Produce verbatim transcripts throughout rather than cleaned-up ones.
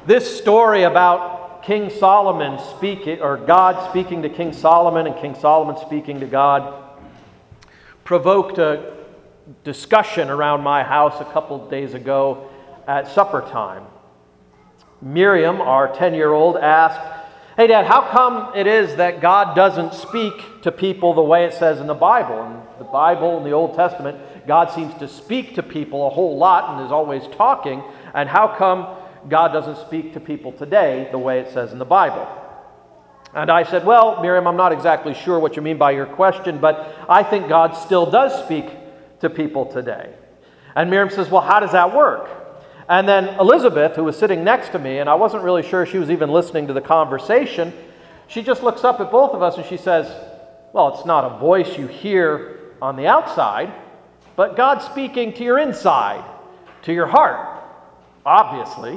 This story about King Solomon speaking, or God speaking to King Solomon and King Solomon speaking to God, provoked a discussion around my house a couple days ago at supper time. Miriam, our ten-year-old, asked, "Hey, Dad, how come it is that God doesn't speak to people the way it says in the Bible? In the Bible, in the Old Testament, God seems to speak to people a whole lot and is always talking. And how come God doesn't speak to people today the way it says in the Bible?" And I said, "Well, Miriam, I'm not exactly sure what you mean by your question, but I think God still does speak to people today." And Miriam says, "Well, how does that work?" And then Elizabeth, who was sitting next to me, and I wasn't really sure she was even listening to the conversation, she just looks up at both of us and she says, "Well, it's not a voice you hear on the outside, but God's speaking to your inside, to your heart, obviously."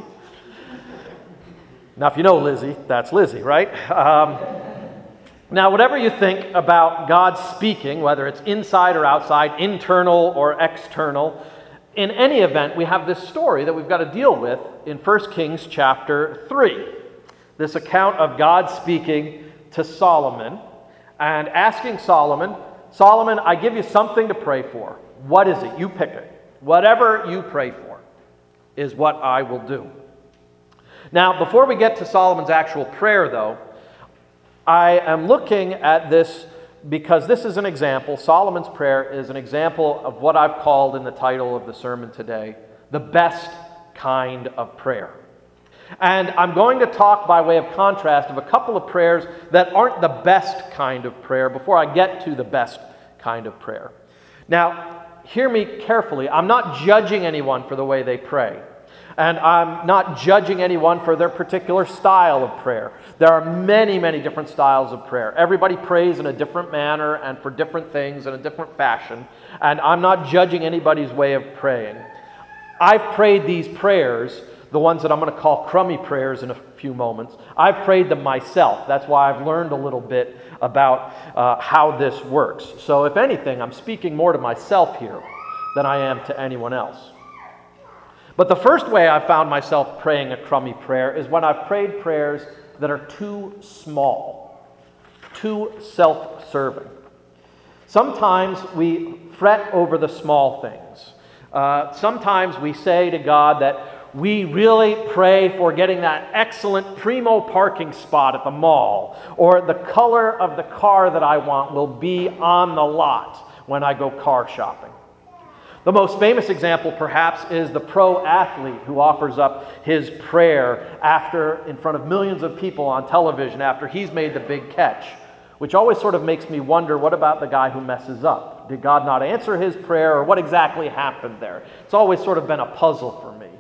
Now, if you know Lizzie, that's Lizzie, right? Um, now, whatever you think about God speaking, whether it's inside or outside, internal or external, in any event, we have this story that we've got to deal with in First Kings chapter three. This account of God speaking to Solomon and asking Solomon, "Solomon, I give you something to pray for. What is it? You pick it. Whatever you pray for is what I will do." Now, before we get to Solomon's actual prayer, though, I am looking at this because this is an example. Solomon's prayer is an example of what I've called in the title of the sermon today, the best kind of prayer. And I'm going to talk by way of contrast of a couple of prayers that aren't the best kind of prayer before I get to the best kind of prayer. Now, hear me carefully. I'm not judging anyone for the way they pray. And I'm not judging anyone for their particular style of prayer. There are many, many different styles of prayer. Everybody prays in a different manner and for different things in a different fashion. And I'm not judging anybody's way of praying. I've prayed these prayers, the ones that I'm going to call crummy prayers in a few moments. I've prayed them myself. That's why I've learned a little bit about uh, how this works. So if anything, I'm speaking more to myself here than I am to anyone else. But the first way I've found myself praying a crummy prayer is when I've prayed prayers that are too small, too self-serving. Sometimes we fret over the small things. Uh, sometimes we say to God that we really pray for getting that excellent primo parking spot at the mall, or the color of the car that I want will be on the lot when I go car shopping. The most famous example, perhaps, is the pro athlete who offers up his prayer after, in front of millions of people on television, after he's made the big catch, which always sort of makes me wonder, what about the guy who messes up? Did God not answer his prayer, or what exactly happened there? It's always sort of been a puzzle for me.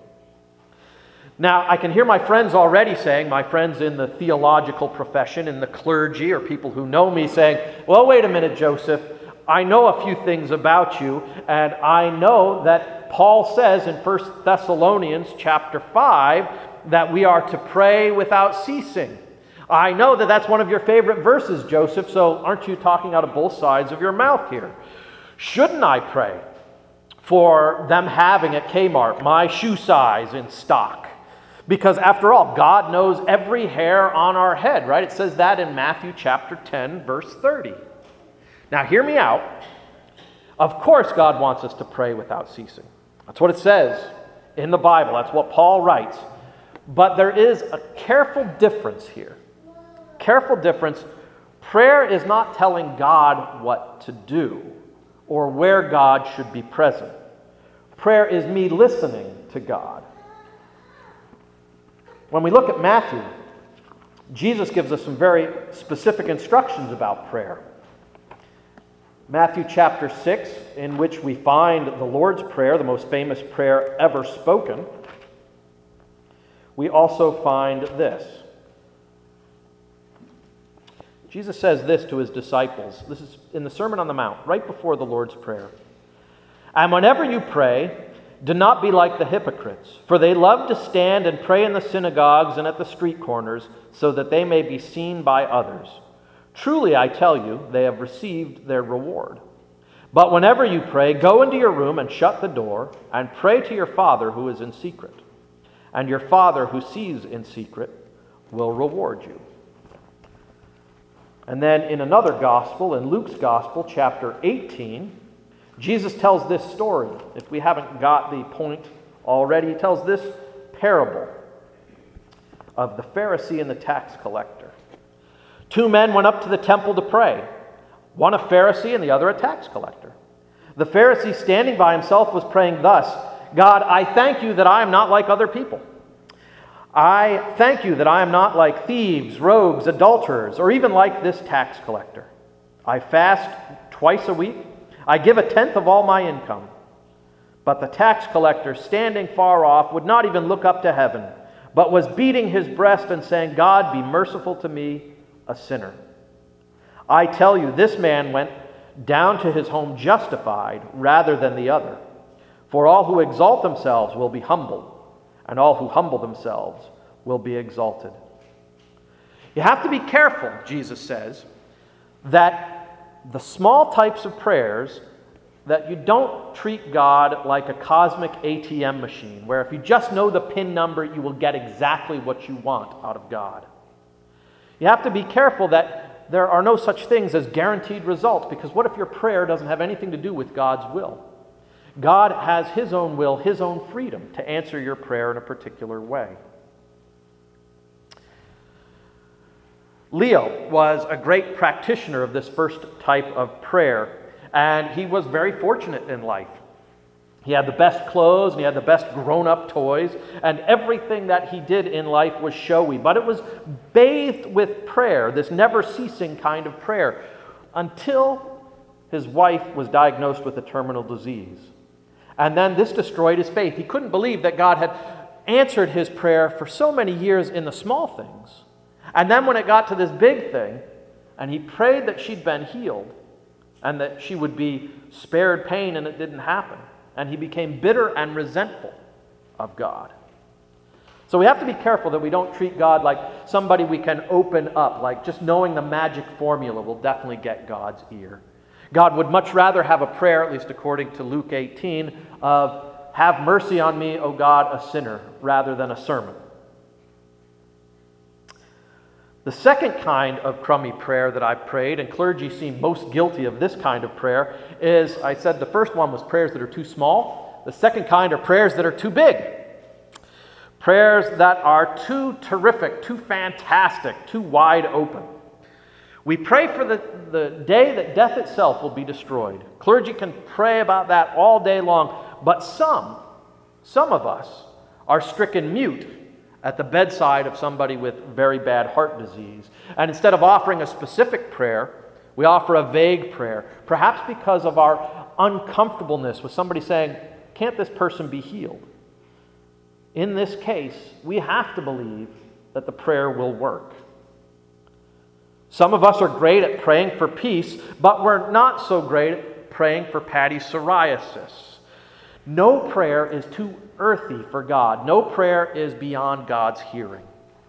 Now, I can hear my friends already saying, my friends in the theological profession, in the clergy, or people who know me saying, "Well, wait a minute, Joseph. I know a few things about you, and I know that Paul says in First Thessalonians chapter five that we are to pray without ceasing. I know that that's one of your favorite verses, Joseph, so aren't you talking out of both sides of your mouth here? Shouldn't I pray for them having at Kmart my shoe size in stock? Because after all, God knows every hair on our head, right? It says that in Matthew chapter ten, verse thirty. Now, hear me out. Of course, God wants us to pray without ceasing. That's what it says in the Bible. That's what Paul writes. But there is a careful difference here. Careful difference. Prayer is not telling God what to do or where God should be present. Prayer is me listening to God. When we look at Matthew, Jesus gives us some very specific instructions about prayer. Matthew chapter six, in which we find the Lord's Prayer, the most famous prayer ever spoken, we also find this. Jesus says this to his disciples. This is in the Sermon on the Mount, right before the Lord's Prayer. "And whenever you pray, do not be like the hypocrites, for they love to stand and pray in the synagogues and at the street corners, so that they may be seen by others. Truly, I tell you, they have received their reward. But whenever you pray, go into your room and shut the door, and pray to your Father who is in secret. and your Father who sees in secret will reward you. And then in another gospel, in Luke's gospel, chapter eighteen, Jesus tells this story. If we haven't got the point already, he tells this parable of the Pharisee and the tax collector. Two men went up to the temple to pray, one a Pharisee and the other a tax collector. The Pharisee, standing by himself, was praying thus, God, I thank you that I am not like other people. I thank you that I am not like thieves, rogues, adulterers, or even like this tax collector. I fast twice a week. I give a tenth of all my income. But the tax collector, standing far off, would not even look up to heaven, but was beating his breast and saying, God, be merciful to me, a sinner. I tell you, this man went down to his home justified rather than the other. For all who exalt themselves will be humbled, and all who humble themselves will be exalted. You have to be careful, Jesus says, that the small types of prayers, that you don't treat God like a cosmic A T M machine, where if you just know the PIN number, you will get exactly what you want out of God. You have to be careful that there are no such things as guaranteed results, because what if your prayer doesn't have anything to do with God's will? God has His own will, His own freedom to answer your prayer in a particular way. Leo was a great practitioner of this first type of prayer, and he was very fortunate in life. He had the best clothes, and he had the best grown-up toys, and everything that he did in life was showy. But it was bathed with prayer, this never-ceasing kind of prayer, until his wife was diagnosed with a terminal disease. And then this destroyed his faith. He couldn't believe that God had answered his prayer for so many years in the small things. And then when it got to this big thing, and he prayed that she'd been healed, and that she would be spared pain, and it didn't happen. And he became bitter and resentful of God. So we have to be careful that we don't treat God like somebody we can open up, like just knowing the magic formula will definitely get God's ear. God would much rather have a prayer, at least according to Luke eighteen, of, have mercy on me, O God, a sinner, rather than a sermon. The second kind of crummy prayer that I've prayed, and clergy seem most guilty of this kind of prayer, is, I said the first one was prayers that are too small. The second kind are prayers that are too big. Prayers that are too terrific, too fantastic, too wide open. We pray for the, the day that death itself will be destroyed. Clergy can pray about that all day long, but some, some of us are stricken mute at the bedside of somebody with very bad heart disease. And instead of offering a specific prayer, we offer a vague prayer, perhaps because of our uncomfortableness with somebody saying, can't this person be healed? In this case, we have to believe that the prayer will work. Some of us are great at praying for peace, but we're not so great at praying for Patty's psoriasis. No prayer is too earthy for God. No prayer is beyond God's hearing.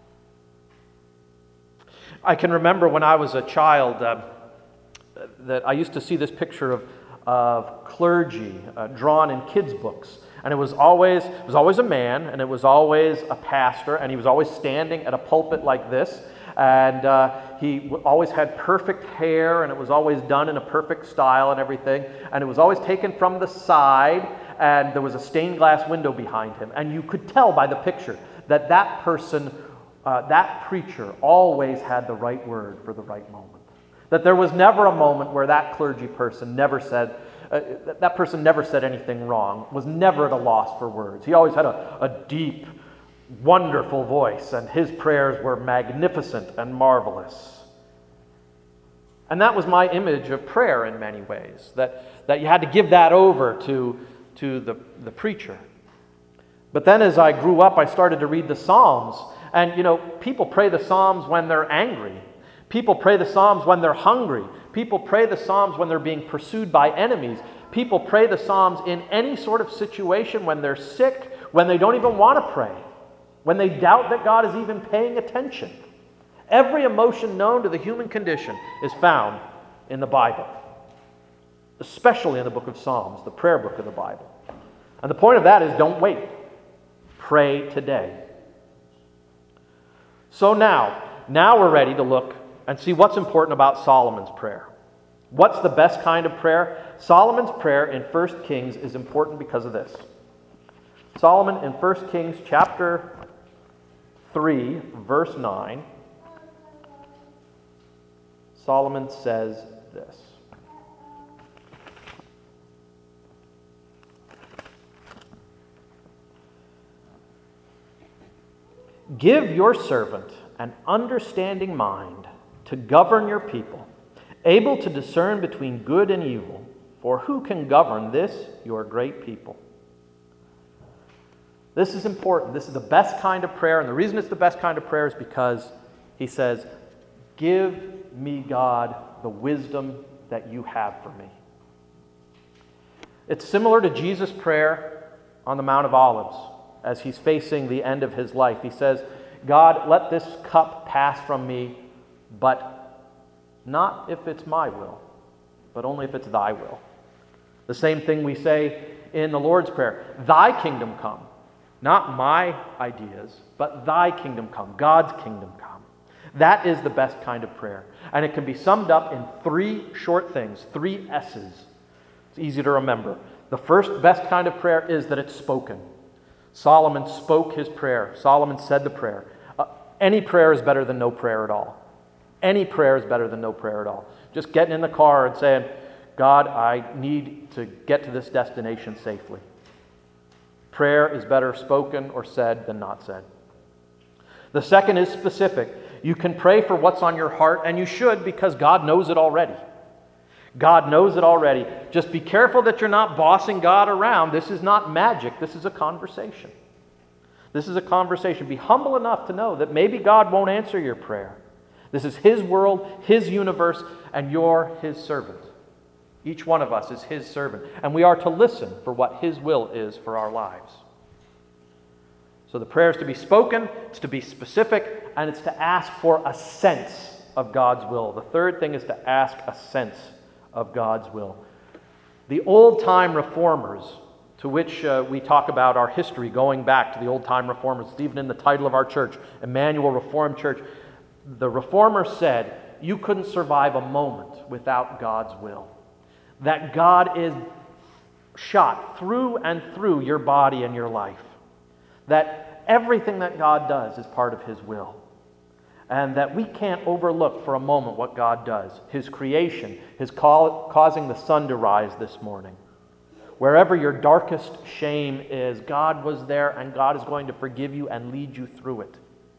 I can remember when I was a child uh, that I used to see this picture of, of clergy uh, drawn in kids' books. And it was always it was always a man, and it was always a pastor, and he was always standing at a pulpit like this. And uh, he w- always had perfect hair, and it was always done in a perfect style and everything. And it was always taken from the side, and there was a stained glass window behind him. And you could tell by the picture that that person, uh, that preacher, always had the right word for the right moment. That there was never a moment where that clergy person never said, uh, that person never said anything wrong, was never at a loss for words. He always had a, a deep, wonderful voice, and his prayers were magnificent and marvelous. And that was my image of prayer in many ways, that, that you had to give that over to, to the, the preacher. But then as I grew up, I started to read the Psalms. And, you know, people pray the Psalms when they're angry. People pray the Psalms when they're hungry. People pray the Psalms when they're being pursued by enemies. People pray the Psalms in any sort of situation, when they're sick, when they don't even want to pray, when they doubt that God is even paying attention. Every emotion known to the human condition is found in the Bible, especially in the book of Psalms, the prayer book of the Bible. And the point of that is, don't wait. Pray today. So now, now we're ready to look and see what's important about Solomon's prayer. What's the best kind of prayer? Solomon's prayer in First Kings is important because of this. Solomon in First Kings chapter three, verse nine, Solomon says this. Give your servant an understanding mind to govern your people, able to discern between good and evil, for who can govern this, your great people? This is important. This is the best kind of prayer, and the reason it's the best kind of prayer is because he says, give me, God, the wisdom that you have for me. It's similar to Jesus' prayer on the Mount of Olives as he's facing the end of his life. He says, God, let this cup pass from me, but not if it's my will, but only if it's thy will. The same thing we say in the Lord's Prayer. Thy kingdom come. Not my ideas, but thy kingdom come. God's kingdom come. That is the best kind of prayer. And it can be summed up in three short things, three S's. It's easy to remember. The first best kind of prayer is that it's spoken. Solomon spoke his prayer. Solomon said the prayer. Uh, any prayer is better than no prayer at all. Any prayer is better than no prayer at all. Just getting in the car and saying, God, I need to get to this destination safely. Prayer is better spoken or said than not said. The second is specific. You can pray for what's on your heart, and you should, because God knows it already. God knows it already. Just be careful that you're not bossing God around. This is not magic. This is a conversation. This is a conversation. Be humble enough to know that maybe God won't answer your prayer. This is His world, His universe, and you're His servant. Each one of us is His servant, and we are to listen for what His will is for our lives. So the prayer is to be spoken, it's to be specific, and it's to ask for a sense of God's will. The third thing is to ask a sense of God's will. The old-time reformers, to which uh, we talk about our history going back to the old-time reformers, it's even in the title of our church, Emmanuel Reformed Church, the reformers said, you couldn't survive a moment without God's will. That God is shot through and through your body and your life. That everything that God does is part of His will. And that we can't overlook for a moment what God does. His creation, His call, causing the sun to rise this morning. Wherever your darkest shame is, God was there, and God is going to forgive you and lead you through it.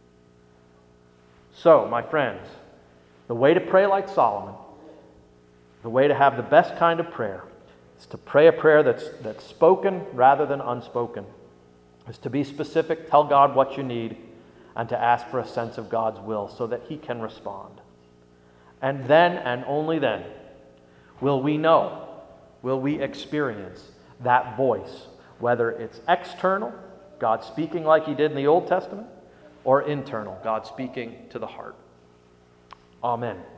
So, my friends, the way to pray like Solomon, the way to have the best kind of prayer, is to pray a prayer that's, that's spoken rather than unspoken. Is to be specific, tell God what you need, and to ask for a sense of God's will so that He can respond. And then, and only then, will we know, will we experience that voice, whether it's external, God speaking like He did in the Old Testament, or internal, God speaking to the heart. Amen.